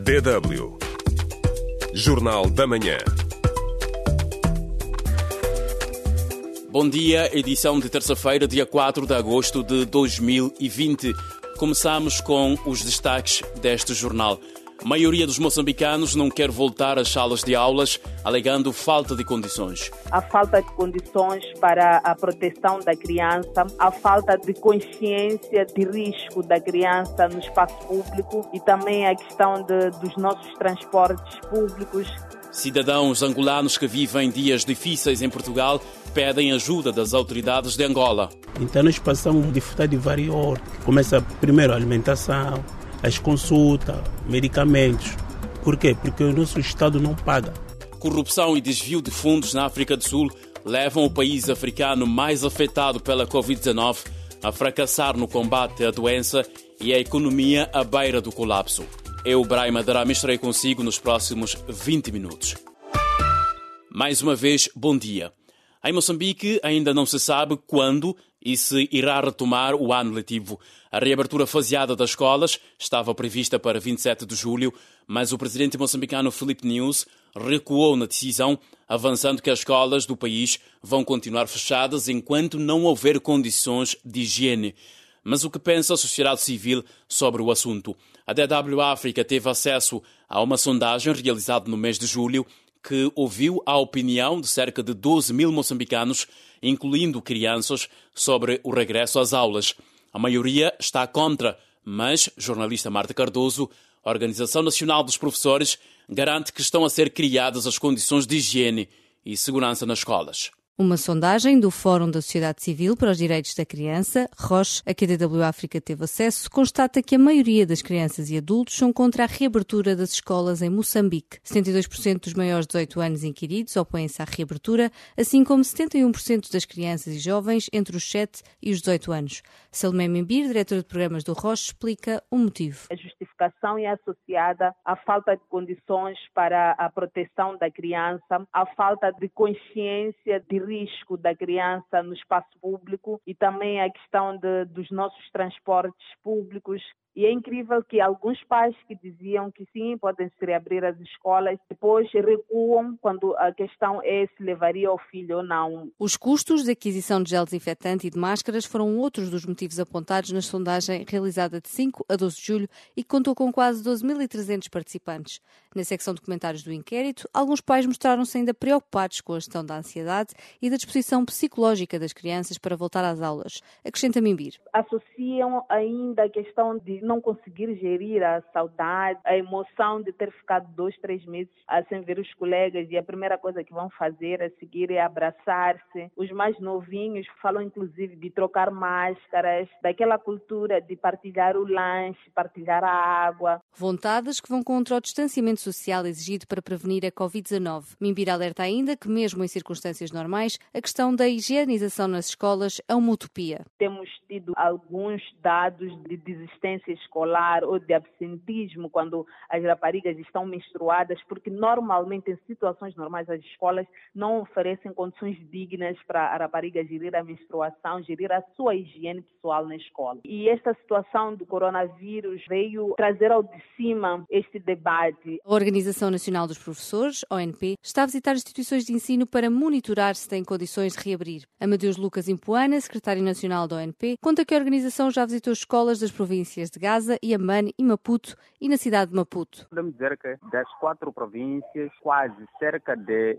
DW Jornal da Manhã. Bom dia, edição de terça-feira, dia 4 de agosto de 2020. Começamos com os destaques deste jornal. A maioria dos moçambicanos não quer voltar às salas de aulas, alegando falta de condições. A falta de condições para a proteção da criança, a falta de consciência de risco da criança no espaço público e também a questão dos nossos transportes públicos. Cidadãos angolanos que vivem dias difíceis em Portugal pedem ajuda das autoridades de Angola. Então nós passamos dificuldade de várias ordens. Começa primeiro a alimentação, as consultas, medicamentos. Por quê? Porque o nosso Estado não paga. Corrupção e desvio de fundos na África do Sul levam o país africano mais afetado pela Covid-19 a fracassar no combate à doença e a economia à beira do colapso. Eu, Braima Darame, estarei consigo nos próximos 20 minutos. Mais uma vez, bom dia. Em Moçambique ainda não se sabe quando e se irá retomar o ano letivo. A reabertura faseada das escolas estava prevista para 27 de julho, mas o presidente moçambicano Filipe Nyusi recuou na decisão, avançando que as escolas do país vão continuar fechadas enquanto não houver condições de higiene. Mas o que pensa a sociedade civil sobre o assunto? A DW África teve acesso a uma sondagem realizada no mês de julho que ouviu a opinião de cerca de 12 mil moçambicanos, incluindo crianças, sobre o regresso às aulas. A maioria está contra, mas, jornalista Marta Cardoso, a Organização Nacional dos Professores, garante que estão a ser criadas as condições de higiene e segurança nas escolas. Uma sondagem do Fórum da Sociedade Civil para os Direitos da Criança, ROCH, a que a DW África teve acesso, constata que a maioria das crianças e adultos são contra a reabertura das escolas em Moçambique. 72% dos maiores de 18 anos inquiridos opõem-se à reabertura, assim como 71% das crianças e jovens entre os 7 e os 18 anos. Salomé Membir, diretora de programas do ROCH, explica o motivo. A justificação é associada à falta de condições para a proteção da criança, à falta de consciência de risco da criança no espaço público e também a questão dos nossos transportes públicos. E é incrível que alguns pais que diziam que sim, podem-se reabrir as escolas, depois recuam quando a questão é se levaria o filho ou não. Os custos de aquisição de gel desinfetante e de máscaras foram outros dos motivos apontados na sondagem realizada de 5 a 12 de julho e que contou com quase 12.300 participantes. Na secção de comentários do inquérito, alguns pais mostraram-se ainda preocupados com a gestão da ansiedade e da disposição psicológica das crianças para voltar às aulas. Acrescenta Mimbir. Associam ainda a questão de não conseguir gerir a saudade, a emoção de ter ficado 2, 3 meses sem ver os colegas e a primeira coisa que vão fazer a seguir é abraçar-se. Os mais novinhos falam inclusive de trocar máscaras, daquela cultura de partilhar o lanche, partilhar a água. Vontades que vão contra o distanciamento social exigido para prevenir a Covid-19. Mimbir alerta ainda que, mesmo em circunstâncias normais, a questão da higienização nas escolas é uma utopia. Temos tido alguns dados de desistência escolar ou de absentismo quando as raparigas estão menstruadas, porque normalmente em situações normais as escolas não oferecem condições dignas para a rapariga gerir a menstruação, gerir a sua higiene pessoal na escola. E esta situação do coronavírus veio trazer ao de cima este debate. A Organização Nacional dos Professores, ONP, está a visitar instituições de ensino para monitorar se têm condições de reabrir. Amadeus Lucas Impuana, secretário nacional da ONP, conta que a organização já visitou escolas das províncias de Gaza, Iamane e Maputo e na cidade de Maputo. Podemos dizer que das 4 províncias, quase cerca de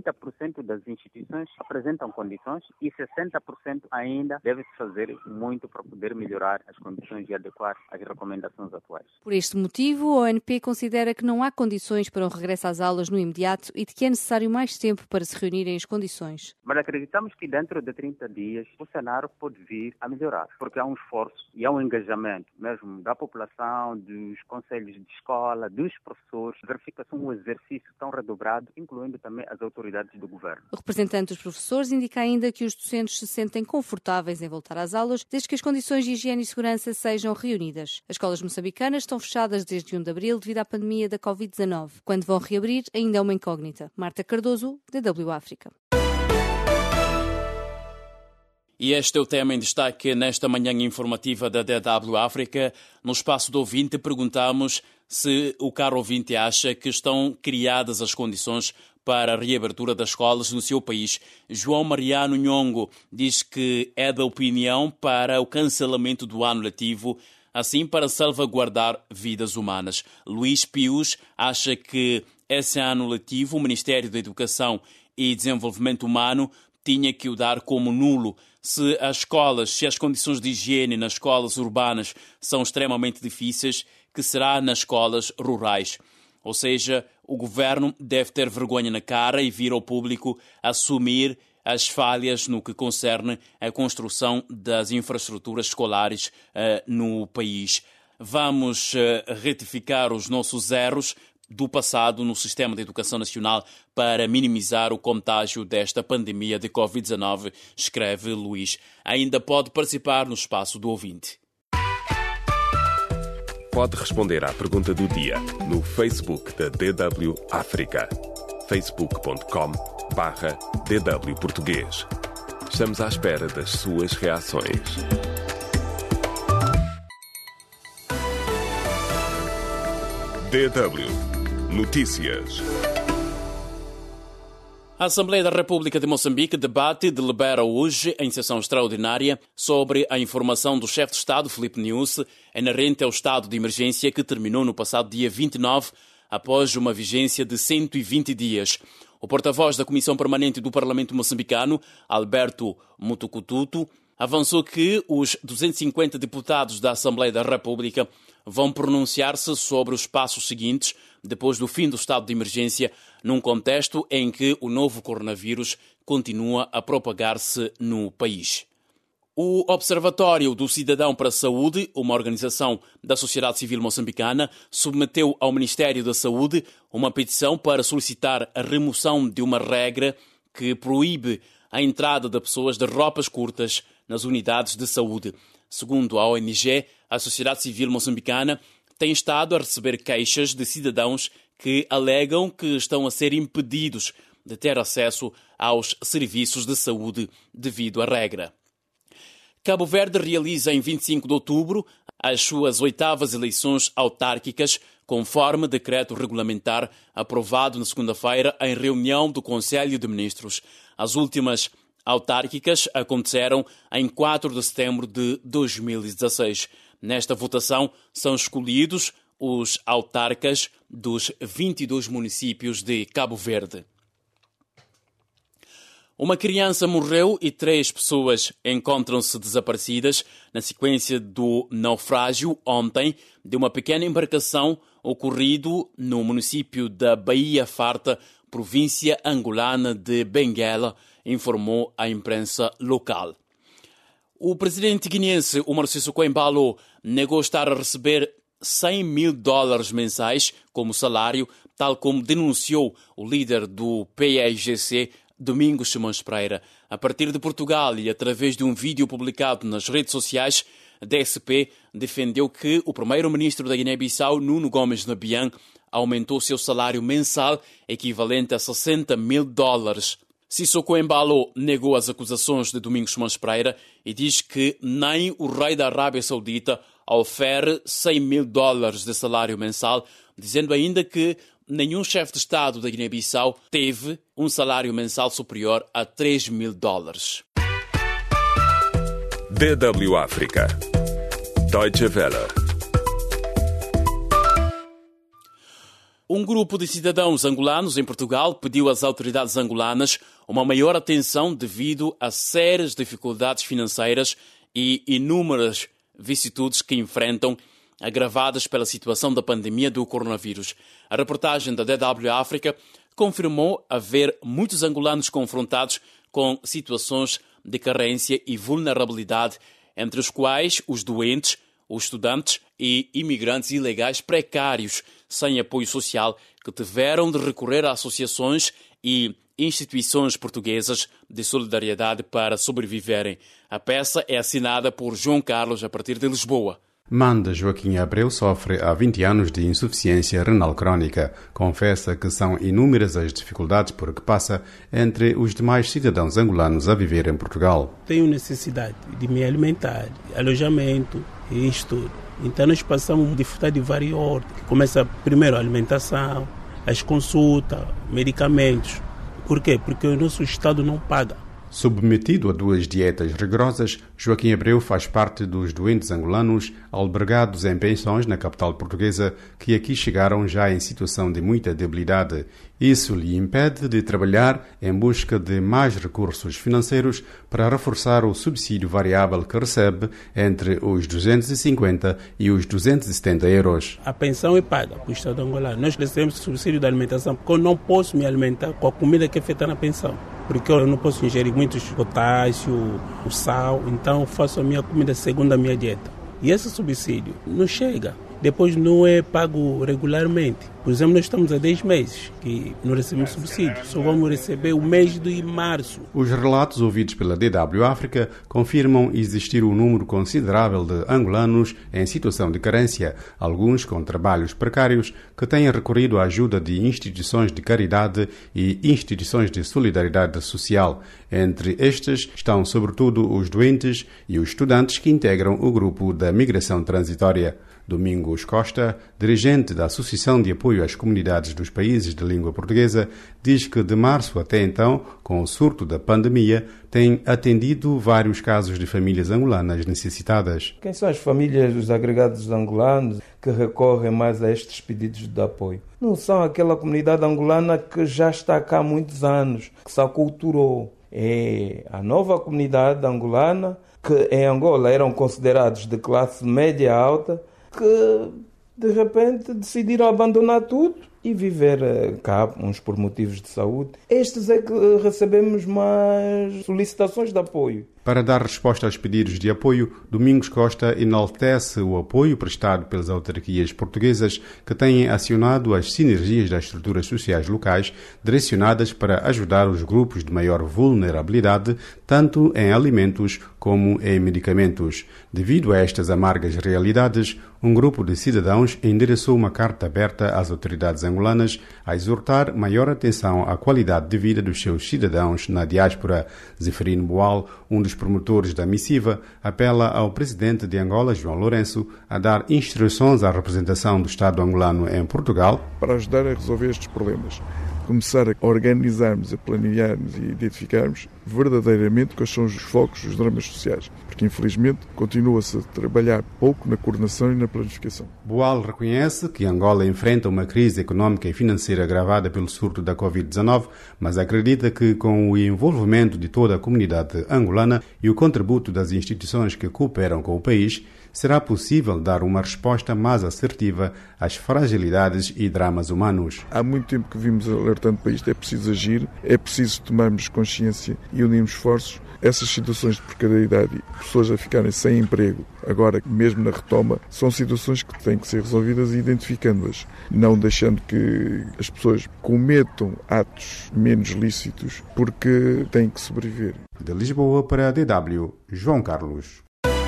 40% das instituições apresentam condições e 60% ainda deve-se fazer muito para poder melhorar as condições e adequar às recomendações atuais. Por este motivo, a ONP considera que não há condições para o regresso às aulas no imediato e de que é necessário mais tempo para se reunirem as condições. Mas acreditamos que dentro de 30 dias o cenário pode vir a melhorar, porque há um esforço e há um engajamento mesmo da população, dos conselhos de escola, dos professores. Verifica-se um exercício tão redobrado, incluindo também as autoridades do governo. O representante dos professores indica ainda que os docentes se sentem confortáveis em voltar às aulas, desde que as condições de higiene e segurança sejam reunidas. As escolas moçambicanas estão fechadas desde 1 de abril devido à pandemia da Covid-19. Quando vão reabrir, ainda é uma incógnita. Marta Cardoso, DW África. E este é o tema em destaque nesta manhã informativa da DW África. No espaço do ouvinte perguntamos se o caro ouvinte acha que estão criadas as condições para a reabertura das escolas no seu país. João Mariano Nhongo diz que é da opinião para o cancelamento do ano letivo, assim para salvaguardar vidas humanas. Luís Pius acha que esse ano letivo o Ministério da Educação e Desenvolvimento Humano tinha que o dar como nulo. Se as condições de higiene nas escolas urbanas são extremamente difíceis, que será nas escolas rurais. Ou seja, o governo deve ter vergonha na cara e vir ao público assumir as falhas no que concerne a construção das infraestruturas escolares no país. Vamos retificar os nossos erros do passado no sistema de educação nacional para minimizar o contágio desta pandemia de Covid-19, escreve Luís. Ainda pode participar no espaço do ouvinte. Pode responder à pergunta do dia no Facebook da DW África. facebook.com/DW Português. Estamos à espera das suas reações. DW Notícias. A Assembleia da República de Moçambique debate e delibera hoje, em sessão extraordinária, sobre a informação do chefe de Estado, Filipe Nyusi, inerente ao estado de emergência que terminou no passado dia 29, após uma vigência de 120 dias. O porta-voz da Comissão Permanente do Parlamento Moçambicano, Alberto Mutukututu, avançou que os 250 deputados da Assembleia da República vão pronunciar-se sobre os passos seguintes depois do fim do estado de emergência, num contexto em que o novo coronavírus continua a propagar-se no país. O Observatório do Cidadão para a Saúde, uma organização da sociedade civil moçambicana, submeteu ao Ministério da Saúde uma petição para solicitar a remoção de uma regra que proíbe a entrada de pessoas de roupas curtas nas unidades de saúde. Segundo a ONG, a sociedade civil moçambicana tem estado a receber queixas de cidadãos que alegam que estão a ser impedidos de ter acesso aos serviços de saúde devido à regra. Cabo Verde realiza em 25 de outubro as suas 8º eleições autárquicas, conforme decreto regulamentar aprovado na segunda-feira em reunião do Conselho de Ministros. As últimas autárquicas aconteceram em 4 de setembro de 2016. Nesta votação são escolhidos os autarcas dos 22 municípios de Cabo Verde. Uma criança morreu e 3 pessoas encontram-se desaparecidas na sequência do naufrágio ontem de uma pequena embarcação ocorrido no município da Baía Farta, província angolana de Benguela, informou a imprensa local. O presidente guineense Umaro Sissoko Embalo negou estar a receber $100.000 mensais como salário, tal como denunciou o líder do PAIGC, Domingos Simões Pereira. A partir de Portugal e através de um vídeo publicado nas redes sociais, a DSP defendeu que o primeiro-ministro da Guiné-Bissau, Nuno Gomes Nabian, aumentou seu salário mensal equivalente a $60.000. Sissoko Embalo negou as acusações de Domingos Simões Pereira e diz que nem o rei da Arábia Saudita ofere $100.000 de salário mensal, dizendo ainda que nenhum chefe de Estado da Guiné-Bissau teve um salário mensal superior a $3.000. DW África. Deutsche Welle. Um grupo de cidadãos angolanos em Portugal pediu às autoridades angolanas uma maior atenção devido a sérias dificuldades financeiras e inúmeras vicissitudes que enfrentam, agravadas pela situação da pandemia do coronavírus. A reportagem da DW África confirmou haver muitos angolanos confrontados com situações de carência e vulnerabilidade, entre os quais os doentes, os estudantes e imigrantes ilegais precários sem apoio social que tiveram de recorrer a associações e instituições portuguesas de solidariedade para sobreviverem. A peça é assinada por João Carlos a partir de Lisboa. Manda Joaquim Abreu sofre há 20 anos de insuficiência renal crónica. Confessa que são inúmeras as dificuldades por que passa entre os demais cidadãos angolanos a viver em Portugal. Tenho necessidade de me alimentar, alojamento e estudo. Então nós passamos dificuldade de várias ordens. Começa primeiro a alimentação, as consultas, medicamentos. Por quê? Porque o nosso Estado não paga. Submetido a 2 dietas rigorosas, Joaquim Abreu faz parte dos doentes angolanos albergados em pensões na capital portuguesa que aqui chegaram já em situação de muita debilidade. Isso lhe impede de trabalhar em busca de mais recursos financeiros para reforçar o subsídio variável que recebe entre os 250 e os 270 euros. A pensão é paga para o Estado angolano. Nós recebemos subsídio da alimentação porque eu não posso me alimentar com a comida que é feita na pensão. Porque eu não posso ingerir muitos potássio, o sal, então eu faço a minha comida segundo a minha dieta. E esse subsídio não chega. Depois não é pago regularmente. Por exemplo, nós estamos há 10 meses que não recebemos subsídio. Só vamos receber o mês de março. Os relatos ouvidos pela DW África confirmam existir um número considerável de angolanos em situação de carência, alguns com trabalhos precários, que têm recorrido à ajuda de instituições de caridade e instituições de solidariedade social. Entre estes estão sobretudo os doentes e os estudantes que integram o grupo da migração transitória. Domingos Costa, dirigente da Associação de Apoio às Comunidades dos Países de Língua Portuguesa, diz que de março até então, com o surto da pandemia, tem atendido vários casos de famílias angolanas necessitadas. Quem são as famílias dos agregados angolanos que recorrem mais a estes pedidos de apoio? Não são aquela comunidade angolana que já está cá há muitos anos, que se aculturou. É a nova comunidade angolana, que em Angola eram considerados de classe média alta, que de repente decidiram abandonar tudo e viver cá, uns por motivos de saúde. Estes é que recebemos mais solicitações de apoio. Para dar resposta aos pedidos de apoio, Domingos Costa enaltece o apoio prestado pelas autarquias portuguesas que têm acionado as sinergias das estruturas sociais locais direcionadas para ajudar os grupos de maior vulnerabilidade, tanto em alimentos como em medicamentos. Devido a estas amargas realidades, um grupo de cidadãos endereçou uma carta aberta às autoridades angolanas a exortar maior atenção à qualidade de vida dos seus cidadãos na diáspora. Zeferino Boal, um dos promotores da missiva, apela ao presidente de Angola, João Lourenço, a dar instruções à representação do Estado angolano em Portugal para ajudar a resolver estes problemas. Começar a organizarmos, a planearmos e identificarmos verdadeiramente quais são os focos dos dramas sociais, porque infelizmente continua-se a trabalhar pouco na coordenação e na planificação. Boal reconhece que Angola enfrenta uma crise económica e financeira agravada pelo surto da Covid-19, mas acredita que com o envolvimento de toda a comunidade angolana e o contributo das instituições que cooperam com o país, será possível dar uma resposta mais assertiva às fragilidades e dramas humanos. Há muito tempo que vimos alertando para isto. É preciso agir, é preciso tomarmos consciência e unirmos esforços. Essas situações de precariedade e pessoas a ficarem sem emprego, agora mesmo na retoma, são situações que têm que ser resolvidas e identificando-as, não deixando que as pessoas cometam atos menos lícitos porque têm que sobreviver. De Lisboa para a DW, João Carlos.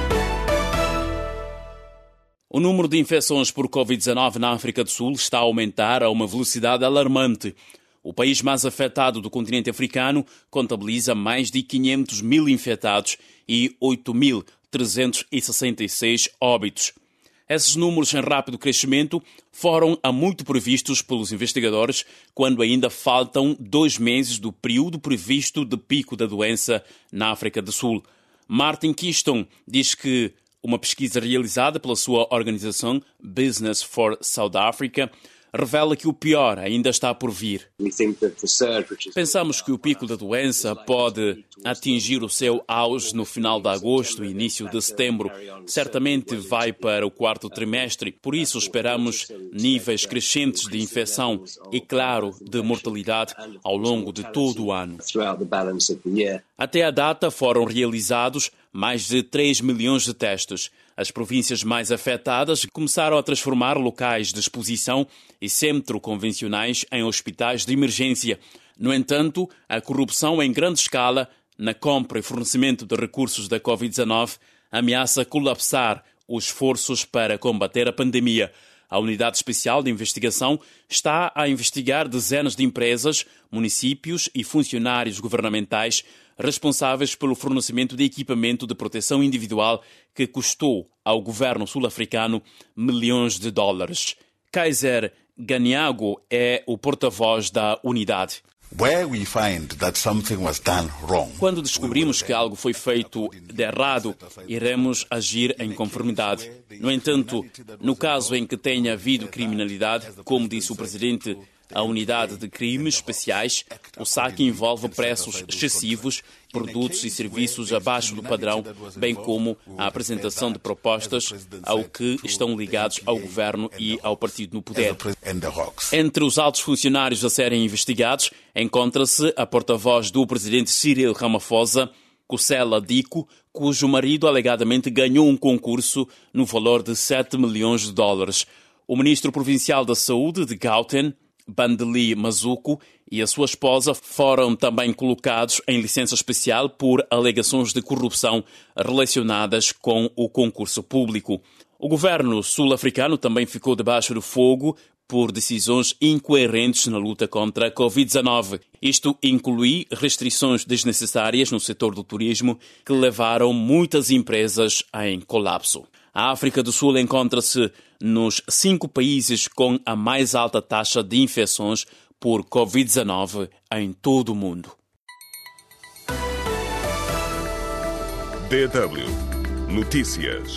O número de infecções por Covid-19 na África do Sul está a aumentar a uma velocidade alarmante. O país mais afetado do continente africano contabiliza mais de 500 mil infectados e 8.366 óbitos. Esses números em rápido crescimento foram há muito previstos pelos investigadores quando ainda faltam 2 meses do período previsto de pico da doença na África do Sul. Martin Keaston diz que uma pesquisa realizada pela sua organização Business for South Africa revela que o pior ainda está por vir. Pensamos que o pico da doença pode atingir o seu auge no final de agosto e início de setembro. Certamente vai para o 4º trimestre, por isso esperamos níveis crescentes de infecção e, claro, de mortalidade ao longo de todo o ano. Até a data foram realizados mais de 3 milhões de testes. As províncias mais afetadas começaram a transformar locais de exposição e centro convencionais em hospitais de emergência. No entanto, a corrupção em grande escala na compra e fornecimento de recursos da Covid-19 ameaça colapsar os esforços para combater a pandemia. A Unidade Especial de Investigação está a investigar dezenas de empresas, municípios e funcionários governamentais responsáveis pelo fornecimento de equipamento de proteção individual que custou ao governo sul-africano milhões de dólares. Kaiser Ganiago é o porta-voz da unidade. Quando descobrimos que algo foi feito de errado, iremos agir em conformidade. No entanto, no caso em que tenha havido criminalidade, como disse o presidente, a unidade de crimes especiais, o saque envolve preços excessivos, produtos e serviços abaixo do padrão, bem como a apresentação de propostas ao que estão ligados ao governo e ao partido no poder. Entre os altos funcionários a serem investigados, encontra-se a porta-voz do presidente Cyril Ramaphosa, Kusela Diko, cujo marido alegadamente ganhou um concurso no valor de 7 milhões de dólares. O ministro provincial da Saúde de Gauteng, Bandeli Mazuko, e a sua esposa foram também colocados em licença especial por alegações de corrupção relacionadas com o concurso público. O governo sul-africano também ficou debaixo do fogo por decisões incoerentes na luta contra a Covid-19. Isto inclui restrições desnecessárias no setor do turismo que levaram muitas empresas em colapso. A África do Sul encontra-se nos 5 países com a mais alta taxa de infecções por Covid-19 em todo o mundo. DW Notícias.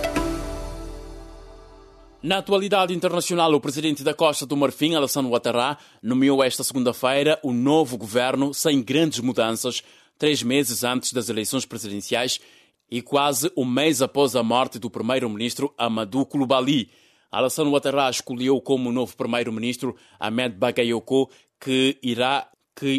Na atualidade internacional, o presidente da Costa do Marfim, Alassane Ouattara, nomeou esta segunda-feira o novo governo sem grandes mudanças, 3 meses antes das eleições presidenciais e quase um mês após a morte do primeiro-ministro Amadou Coulibaly. Alassane Ouattara escolheu como novo primeiro-ministro Ahmed Bakayoko, que irá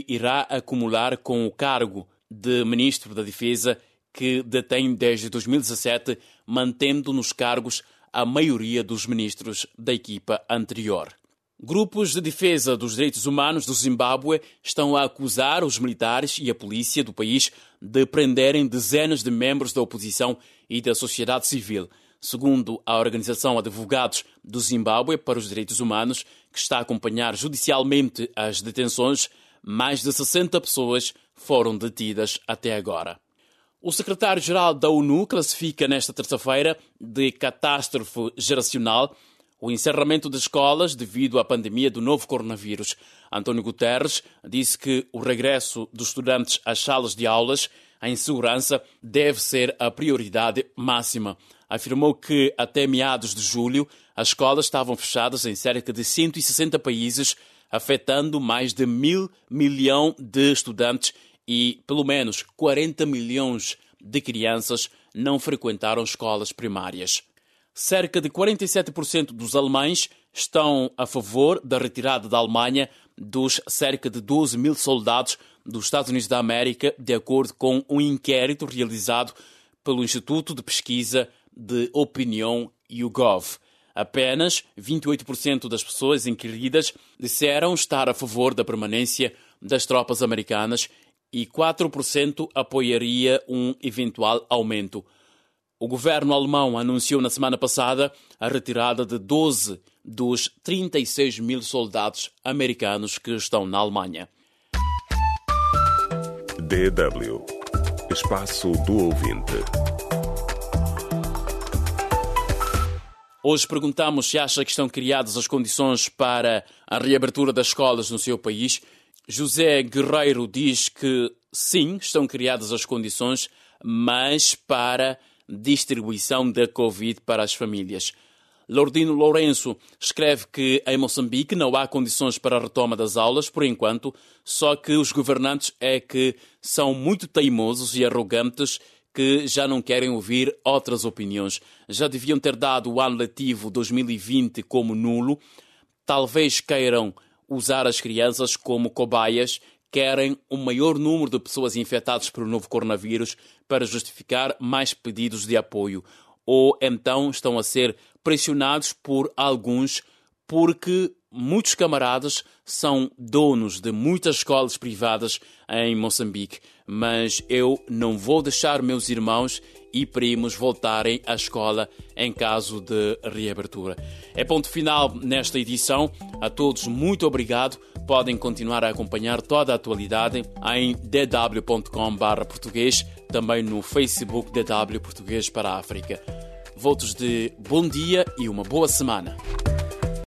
acumular com o cargo de ministro da Defesa, que detém desde 2017, mantendo nos cargos a maioria dos ministros da equipa anterior. Grupos de defesa dos direitos humanos do Zimbábue estão a acusar os militares e a polícia do país de prenderem dezenas de membros da oposição e da sociedade civil. Segundo a organização Advogados do Zimbábue para os Direitos Humanos, que está a acompanhar judicialmente as detenções, mais de 60 pessoas foram detidas até agora. O secretário-geral da ONU classifica nesta terça-feira de catástrofe geracional o encerramento de escolas devido à pandemia do novo coronavírus. António Guterres disse que o regresso dos estudantes às salas de aulas em segurança deve ser a prioridade máxima. Afirmou que até meados de julho as escolas estavam fechadas em cerca de 160 países, afetando mais de 1.000 milhões de estudantes e pelo menos 40 milhões de crianças não frequentaram escolas primárias. Cerca de 47% dos alemães estão a favor da retirada da Alemanha dos cerca de 12 mil soldados dos Estados Unidos da América, de acordo com um inquérito realizado pelo Instituto de Pesquisa de Opinião YouGov. Apenas 28% das pessoas inquiridas disseram estar a favor da permanência das tropas americanas e 4% apoiaria um eventual aumento. O governo alemão anunciou na semana passada a retirada de 12 dos 36 mil soldados americanos que estão na Alemanha. DW Espaço do Ouvinte. Hoje perguntamos se acha que estão criadas as condições para a reabertura das escolas no seu país. José Guerreiro diz que sim, estão criadas as condições, mas para distribuição da Covid para as famílias. Lourdino Lourenço escreve que em Moçambique não há condições para a retoma das aulas, por enquanto, só que os governantes é que são muito teimosos e arrogantes que já não querem ouvir outras opiniões. Já deviam ter dado o ano letivo 2020 como nulo, talvez queiram usar as crianças como cobaias, querem um maior número de pessoas infectadas pelo novo coronavírus para justificar mais pedidos de apoio. Ou então estão a ser pressionados por alguns porque muitos camaradas são donos de muitas escolas privadas em Moçambique. Mas eu não vou deixar meus irmãos e primos voltarem à escola em caso de reabertura. É ponto final nesta edição. A todos, muito obrigado. Podem continuar a acompanhar toda a atualidade em dw.com/português, também no Facebook DW Português para a África. Votos de bom dia e uma boa semana.